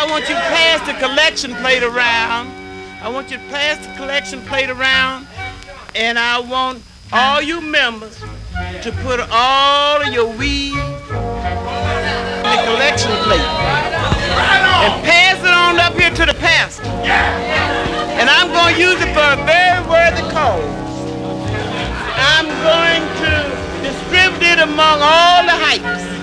want you to pass the collection plate around. I want you to pass the collection plate around, and I want all you members to put all of your weed in the collection plate and pass it on up here to the pastor. And I'm going to use it for a very worthy cause. I'm going to distribute it among all the hypes.